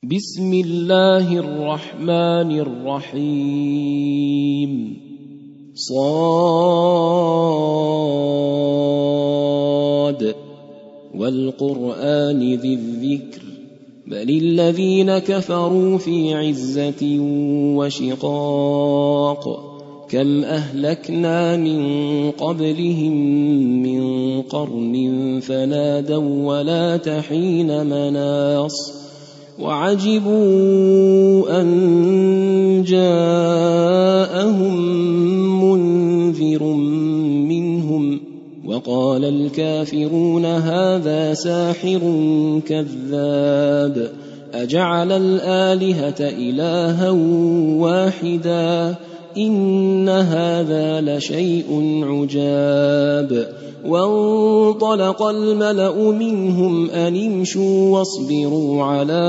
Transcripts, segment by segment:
بسم الله الرحمن الرحيم صاد والقرآن ذي الذكر بل الذين كفروا في عزة وشقاق كم أهلكنا من قبلهم من قرن فنادوا ولا تحين مناص وعجبوا أن جاءهم منذر منهم وقال الكافرون هذا ساحر كذاب أجعل الآلهة إلها واحدا إن هذا لشيء عجاب وانطلق الملأ منهم أن امشوا واصبروا على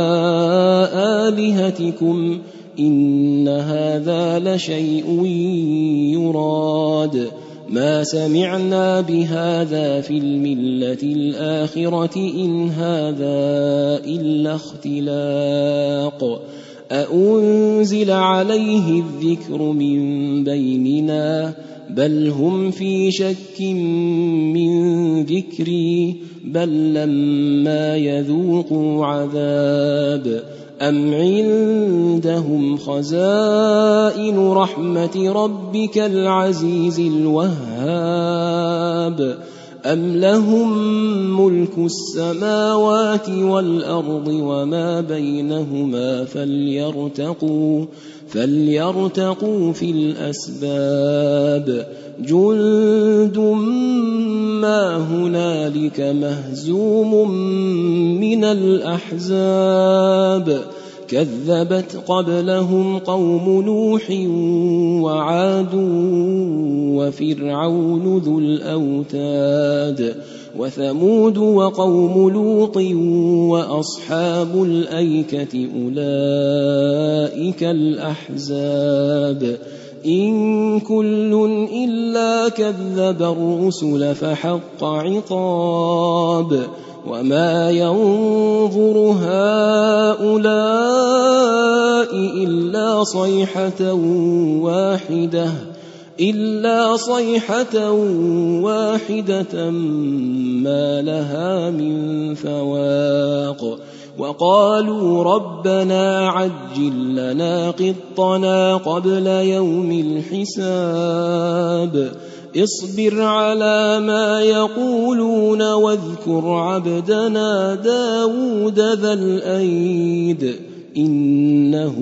آلهتكم إن هذا لشيء يراد ما سمعنا بهذا في الملة الآخرة إن هذا إلا اختلاق أأنزل عليه الذكر من بيننا بل هم في شك من ذكري بل لما يذوقوا عذاب أم عندهم خزائن رحمة ربك العزيز الوهاب أم لهم ملك السماوات والأرض وما بينهما فليرتقوا في الأسباب جند ما هنالك مهزوم من الأحزاب كذبت قبلهم قوم نوح وعاد وفرعون ذو الأوتاد وثمود وقوم لوط وأصحاب الأيكة أولئك الأحزاب إن كل إلا كذب الرسل فحق عقاب وما ينظر هؤلاء إلا صيحة واحدة ما لها من فواق وقالوا ربنا عجل لنا قطنا قبل يوم الحساب اصبر على ما يقولون واذكر عبدنا داود ذا الأيد إنه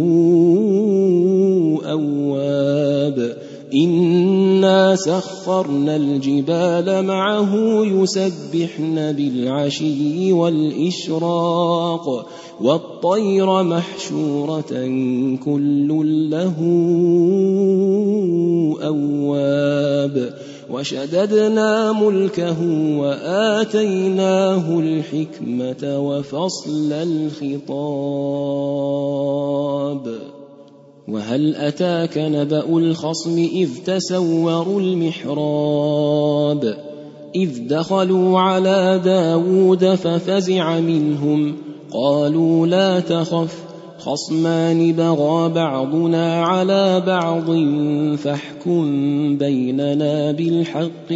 أواب إنا سخرنا الجبال معه يسبحن بالعشي والإشراق والطير محشورة كل له أواب وشددنا ملكه وآتيناه الحكمة وفصل الخطاب وهل أتاك نبأ الخصم إذ تسوروا المحراب إذ دخلوا على داود ففزع منهم قالوا لا تخف خصمان بغى بعضنا على بعض فاحكم بيننا بالحق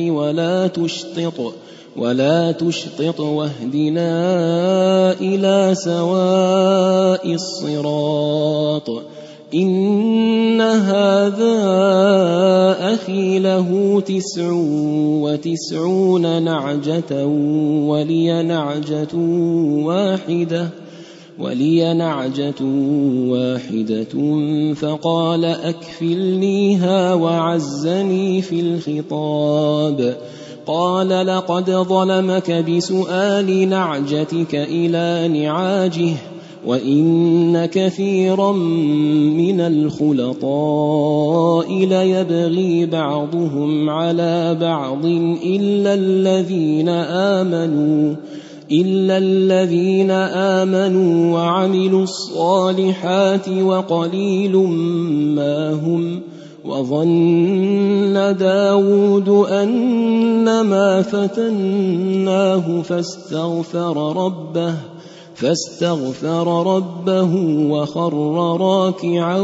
ولا تشطط واهدنا إلى سواء الصراط إن هذا أخي له 99 نعجة ولي نعجة واحدة فقال أكفلنيها وعزني في الخطاب قال لقد ظلمك بسؤال نعجتك إلى نعاجه وإن كثيرا من الخلطاء ليبغي بعضهم على بعض إلا الذين آمنوا وعملوا الصالحات وقليل ما هم وظن داود أنما فتناه فاستغفر ربه وخر راكعا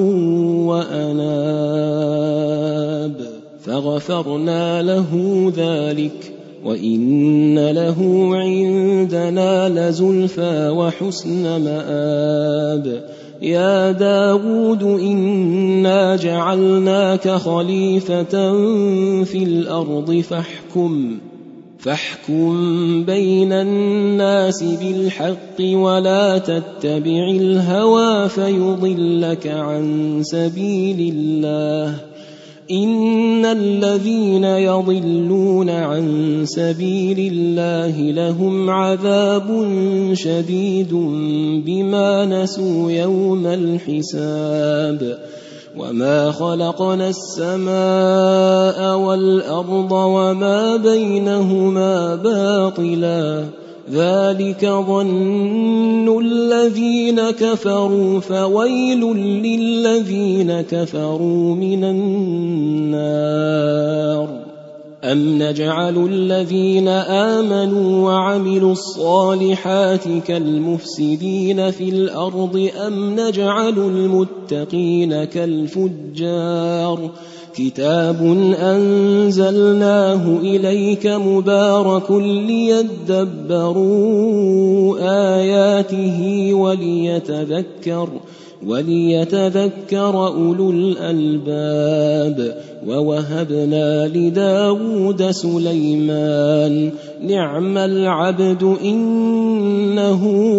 وأناب فغفرنا له ذلك وإن له عندنا لزلفى وحسن مآب يا داود إنا جعلناك خليفة في الأرض فاحكم بين الناس بالحق ولا تتبع الهوى فيضلك عن سبيل الله إن الذين يضلون عن سبيل الله لهم عذاب شديد بما نسوا يوم الحساب وما خلقنا السماء والأرض وما بينهما باطلا ذلك ظن الذين كفروا فويل للذين كفروا من النار أم نجعل الذين آمنوا وعملوا الصالحات كالمفسدين في الأرض أم نجعل المتقين كالفجار كتاب أنزلناه إليك مبارك ليدبروا آياته وليتذكر أولو الألباب ووهبنا لداود سليمان نعم العبد إنه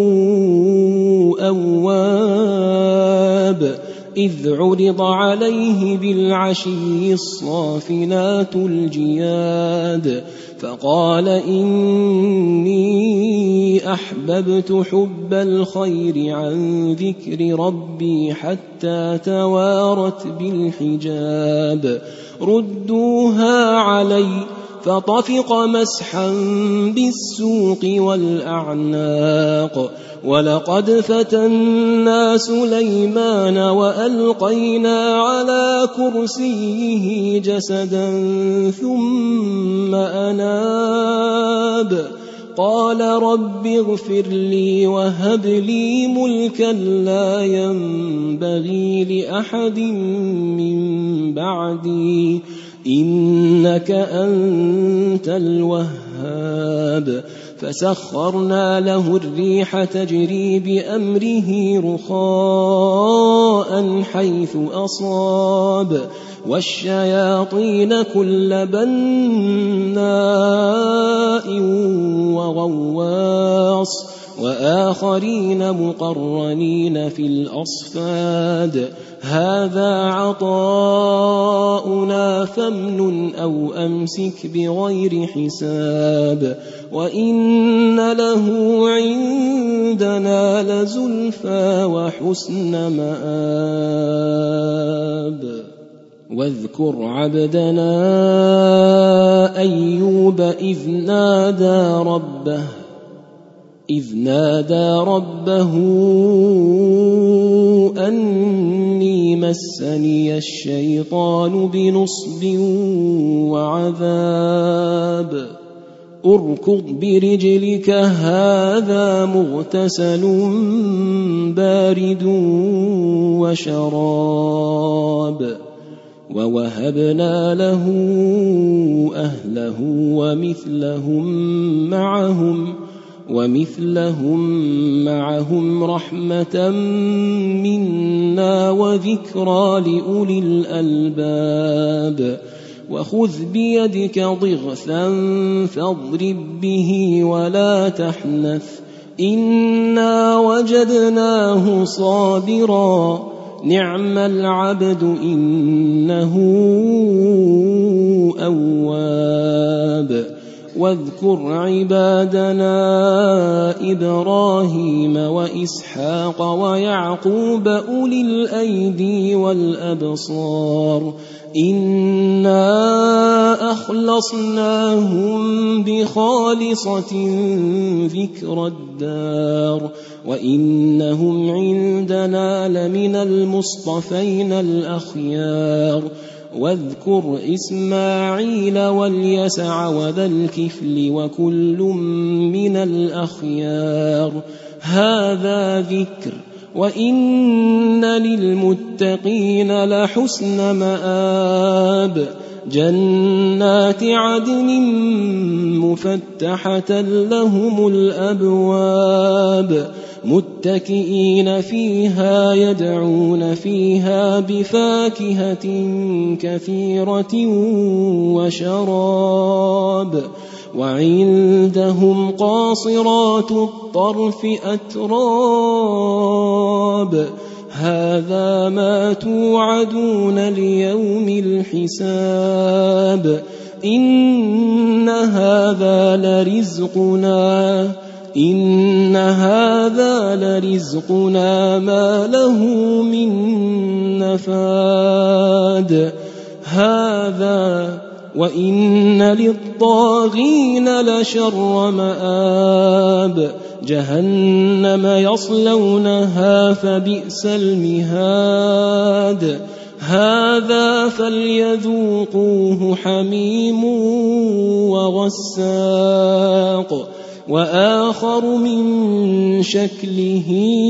أواب إذ عرض عليه بالعشي الصافنات الجياد فقال إني أحببت حب الخير عن ذكر ربي حتى توارت بالحجاب ردوها علي فطفق مسحا بالسوق والأعناق ولقد فتنا سليمان وألقينا على كرسيه جسدا ثم أناب قال رب اغفر لي وهب لي ملكا لا ينبغي لأحد من بعدي إنك أنت الوهاب فسخرنا له الريح تجري بأمره رخاء حيث أصاب والشياطين كل بناء وغواص وآخرين مقرنين في الأصفاد هذا عطاؤنا فامنن أو أمسك بغير حساب وإن له عندنا لزلفى وحسن مآب واذكر عبدنا أيوب إذ نادى ربه أني مسني الشيطان بنصب وعذاب اركض برجلك هذا مغتسل بارد وشراب ووهبنا له أهله ومثلهم معهم رحمة منا وذكرى لأولي الألباب وخذ بيدك ضغثا فاضرب به ولا تحنث إنا وجدناه صابرا نعم العبد إنه أواب واذكر عبادنا إبراهيم وإسحاق ويعقوب أولي الأيدي والأبصار إنا أخلصناهم بخالصة ذكر الدار وإنهم عندنا لمن المصطفين الأخيار واذكر إسماعيل واليسع وذا الكفل وكل من الأخيار هذا ذكر وإن للمتقين لحسن مآب جنات عدن مفتحة لهم الأبواب متكئين فيها يدعون فيها بفاكهة كثيرة وشراب وعندهم قاصرات الطرف أتراب هذا ما توعدون ليوم الحساب إن هذا لرزقنا ما له من نفاد هذا وإن للطاغين لشر مآب جهنم يصلونها فبئس المهاد هذا فليذوقوه حميم وغساق وآخر من شكله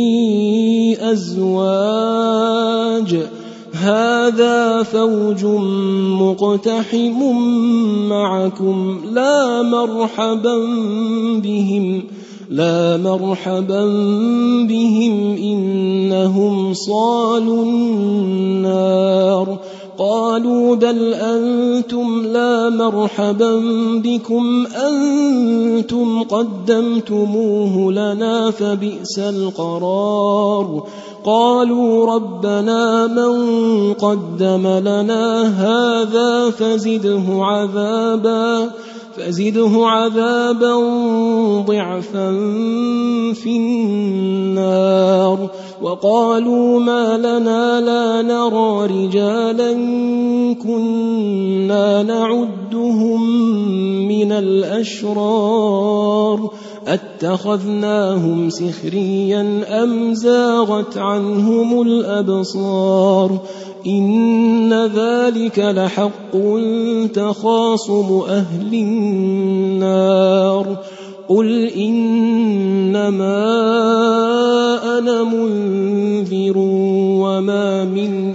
أزواج هذا فوج مقتحم معكم لا مرحبا بهم إنهم صالوا النار قالوا بل أنتم لا مرحبا بكم أنتم قدمتموه لنا فبئس القرار قالوا ربنا من قدم لنا هذا فزده عذابا ضعفا في النار وقالوا ما لنا لا نرى رجالا كنا نعدهم من الأشرار أتخذناهم سخريا أم زاغت عنهم الأبصار إن ذلك لحق تخاصم أهل النار قل إنما أنا منذر وما من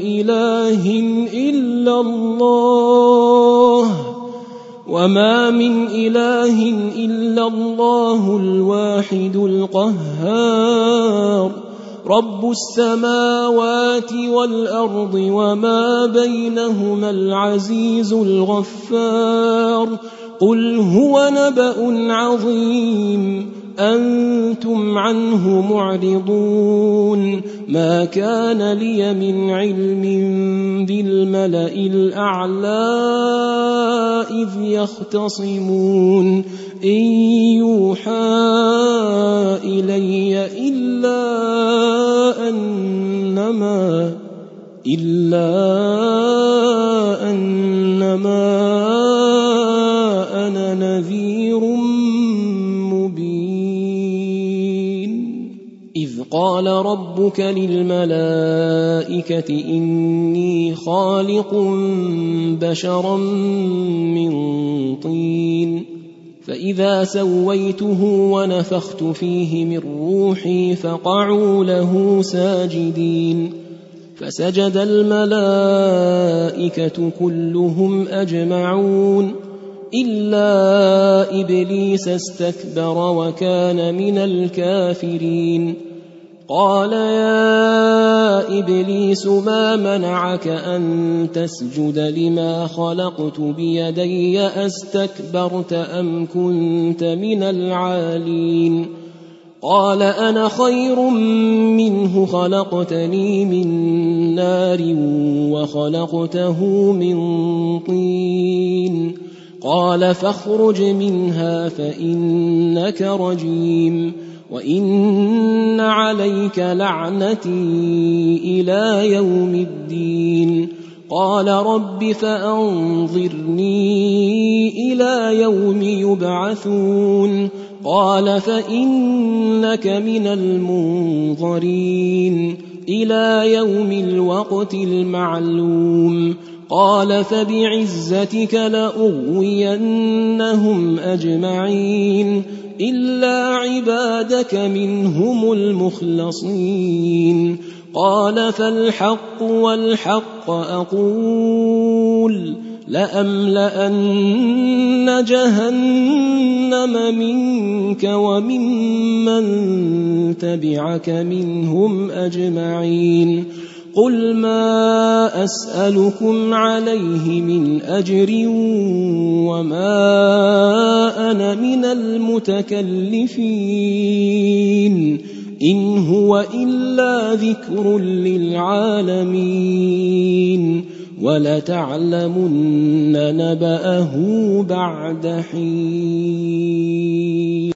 إله إلا الله الواحد القهار رب السماوات والأرض وما بينهما العزيز الغفار قل هو نبأ عظيم أنتم عنه معرضون ما كان لي من علم بالملأ الأعلى إذ يختصمون إن يوحى إلي إلا أنما أنا نذير مبين إذ قال ربك للملائكة إني خالق بشرا من طين فإذا سويته ونفخت فيه من روحي فقعوا له ساجدين فسجد الملائكة كلهم أجمعون إلا إبليس استكبر وكان من الكافرين قال يا إبليس ما منعك أن تسجد لما خلقت بيدي أستكبرت أم كنت من العالين قال أنا خير منه خلقتني من نار وخلقته من طين قال فاخرج منها فإنك رجيم وإن عليك لعنتي إلى يوم الدين قال رب فأنظرني إلى يوم يبعثون قال فإنك من المنظرين إلى يوم الوقت المعلوم قال فبعزتك لأغوينهم أجمعين إلا عبادك منهم المخلصين قال فالحق والحق أقول لأملأن جهنم منك وممن تبعك منهم أجمعين قل ما أسألكم عليه من أجر وما أنا من المتكلفين إن هو إلا ذكر للعالمين ولتعلمن نبأه بعد حين.